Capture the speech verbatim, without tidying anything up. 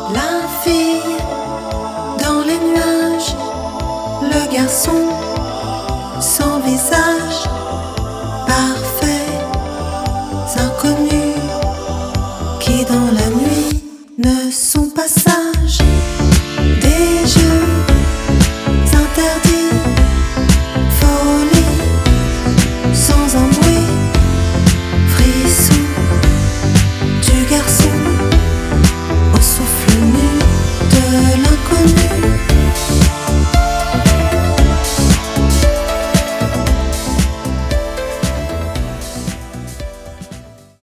La fille dans les nuages, le garçon sans visage, parfaits inconnus qui dans la nuit ne sont pas sages. Des jeux interdits, folie sans un bruit, frisson du garçon au souffle nu de l'un.